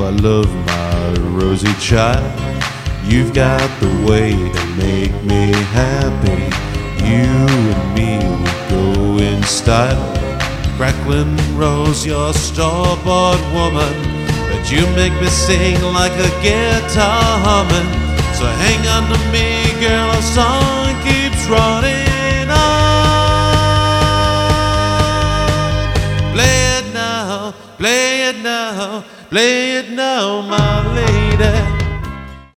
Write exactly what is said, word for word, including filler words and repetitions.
I love my rosy child. You've got the way to make me happy. You and me, we go in style. Crackling rose, your store-bought woman, but you make me sing like a guitar humming. So hang on to me, girl, our song keeps running on. Play it now, play it now, play it now, my lady.